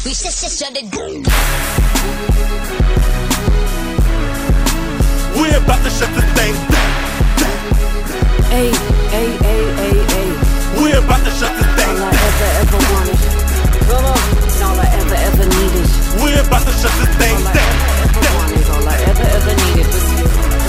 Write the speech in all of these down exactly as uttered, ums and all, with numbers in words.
We just shut it down. We're about to shut this thing down. Ay, ay, ay, ay, ay. We're about to shut this thing down. All I down. ever, ever wanted. Come on. And all I ever, ever needed. We're about to shut this thing all down. I ever, ever wanted. All I ever, ever needed was you.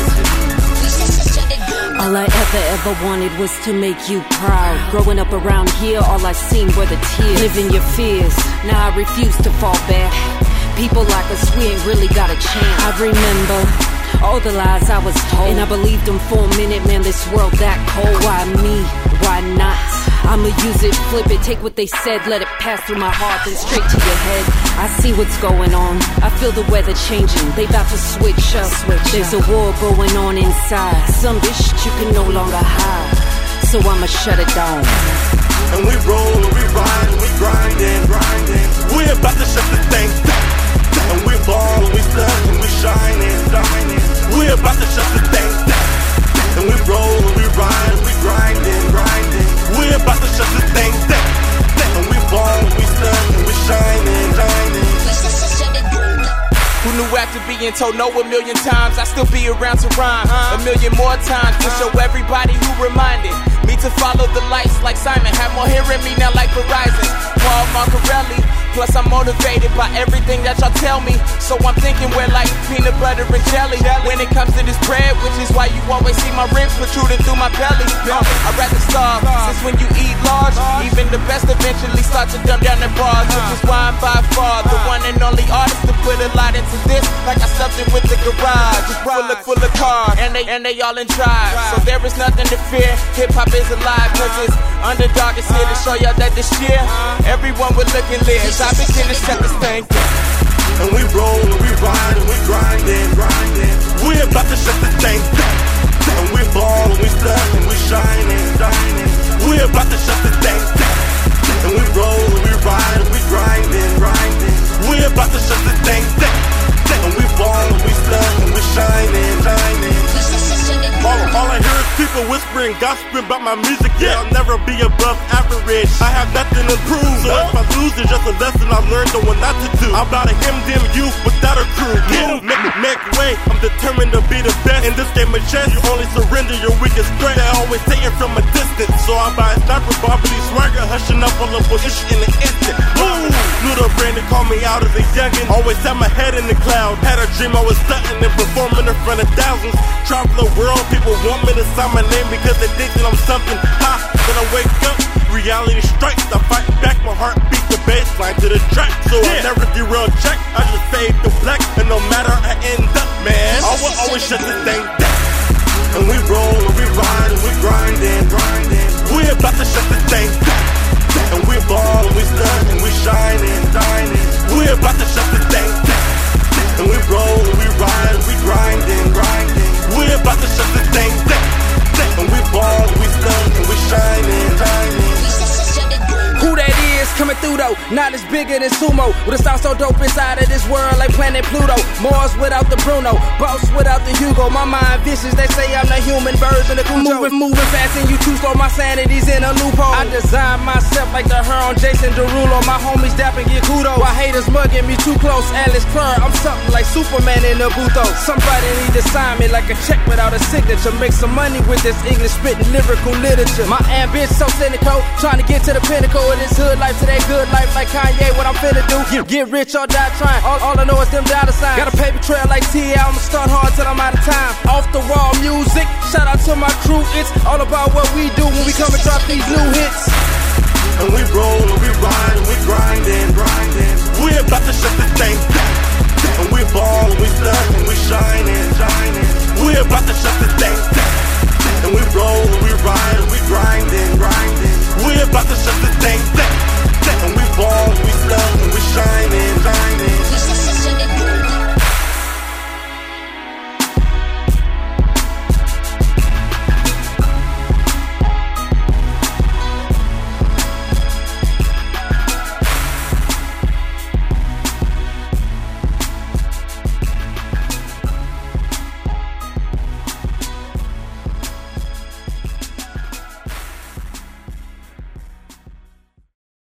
We just shut it down. All I ever, ever wanted was to make you proud. Growing up around here, all I seen were the tears. Living your fears. Now I refuse to fall back. People like us, we ain't really got a chance. I remember all the lies I was told, and I believed them for a minute, man, this world that cold. Why me? Why not? I'ma use it, flip it, take what they said, let it pass through my heart, then straight to your head. I see what's going on, I feel the weather changing, they about to switch up. There's a war going on inside, some bitch you can no longer hide, so I'ma shut it down. And we roll and we ride and we grind and grind and we're about to shut this thing down. And we ball and we stunt and we shine and shine and we're about to shut this thing down. And we roll and we ride and we grind and grind and we're about to shut this thing down. And we ball and we stunt and we shine and shine and We just shut it down. Who knew after being told no a million times, I'd still be around to rhyme a million more times to show everybody who reminded me to follow the lights like Simon. Have more hearing me now like Verizon. Paul Marcarelli. Plus I'm motivated by everything that y'all tell me, so I'm thinking we're like peanut butter and jelly when it comes to this bread, which is why you always see my ribs protruding through my belly. uh, I'd rather starve, since when you eat large, even the best eventually start to dumb down their bars, which is why I'm by far the one and only artist to put a lot into this, like I stuffed it with the garage, full of, full of cars, and they, and they all in drive, so there is nothing to fear, hip-hop is alive, cause it's Underdog is here to show y'all that this year, everyone will look and live. I begin to shut this thing down. and we roll and we ride and we grind and grind and we're about to shut this thing down. And we ball and we stunt and we shine and shine and we're about to shut this thing down. And we roll and we ride and we grind and grind and we're about to shut this thing down. And we ball and we stunt and we shine and shine and We just shut it all, down. all I hear is people whispering, gossiping about my music. Yeah, I'll never be above average. I have nothing to prove. So if I lose, it's just a lesson I learned on what not to do. I'm about to him them youth without a crew. Move, make, make way. I'm determined to be the best. In this game of chess, you only surrender your weakest threat. They always say it from a distance. So I buy a sniper, Bobby Swagger, hushing up all the bullshit in an instant. Move! Knew the brand that called me out as a youngin'. Always had my head in the cloud. Had a dream I was stunting and performing in front of thousands. Travel the world, people want me to sign my name because they think that I'm something. Ha! Then I wake up, reality strikes. I fight back, my heart beats the baseline to the track. So yeah. I never derail check, I just fade to black. And no matter I end up, man, I will always shut this thing down. And we roll and we ride and we grind and grind and we're about to shut this thing down. And we ball and we stunt and we shine and shine and we're about to shut this thing down. And we roll and we ride and we grind and grind and we're about to shut this thing down. And we ball and we stunt and we shine and shine and We just shut it down. Who that is coming through though, not as bigger than Sumo, with a sound so dope inside of this world like planet Pluto. Mars without the Bruno, Boss without the Hugo. My mind vicious, they say I'm the human version of Cujo. Moving, moving fast and you too slow, my sanity's in a loophole. I designed myself like the her on Jason Derulo. My homies dap and get kudos, while haters mugging me too close. Alice Clark, I'm something like Superman in a booth. Somebody need to sign me like a check without a signature. Make some money with this English spitting lyrical literature. My ambition so cynical, trying to get to the pinnacle of this hood life to that good life like Kanye. What I'm finna do, get, get rich or die trying. All, all I know is them dollar signs. Got a paper trail like T I, I'ma start hard till I'm out of time. Off the wall music, shout out to my crew. It's all about what we do when we come and drop these new hits. and we roll and we ride and we grind